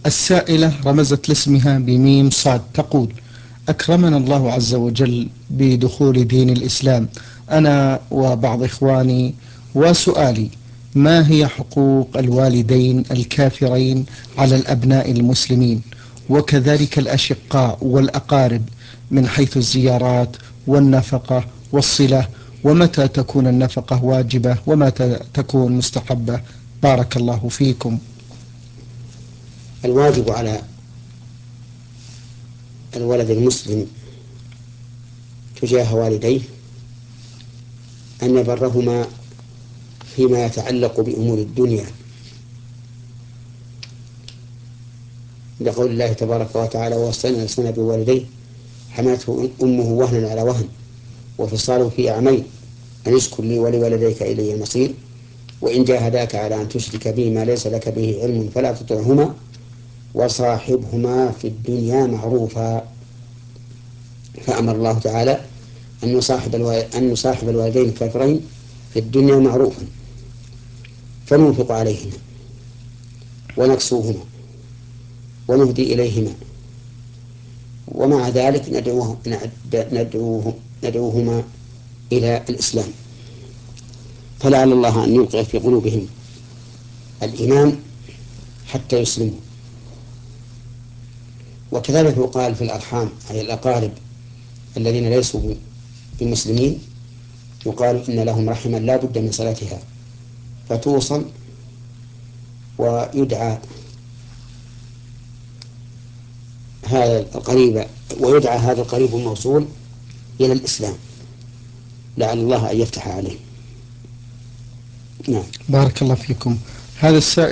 السائلة رمزت لاسمها بميم صاد، تقول: أكرمنا الله عز وجل بدخول دين الإسلام أنا وبعض إخواني، وسؤالي: ما هي حقوق الوالدين الكافرين على الأبناء المسلمين، وكذلك الأشقاء والأقارب، من حيث الزيارات والنفقة والصلة، ومتى تكون النفقة واجبة ومتى تكون مستحبة؟ بارك الله فيكم. الواجب على الولد المسلم تجاه والديه أن يبرهما فيما يتعلق بأمور الدنيا، لقول الله تبارك وتعالى: ووصينا الإنسان بوالديه حملته أمه وهنا على وهن وفصاله في عامين أن اشكر لي ولوالديك إلي المصير وإن جاهداك على أن تشرك به ما ليس لك به علم فلا تطعهما وصاحبهما في الدنيا معروفا. فأمر الله تعالى أن نصاحب الوالدين الكافرين في الدنيا معروفا، فننفق عليهما ونكسوهما ونهدي إليهما، ومع ذلك ندعوهما إلى الإسلام، فلعل الله أن يوقع في قلوبهم الإيمان حتى يسلموا. وكذلك يقال في الأرحام، أي الأقارب الذين ليسوا بمسلمين، يقال إن لهم رحما لا بد من صلاتها، فتوصل ويدعى هذا القريب الموصول إلى الإسلام، لعل الله أن يفتح عليه. نعم. بارك الله فيكم. هذا السائل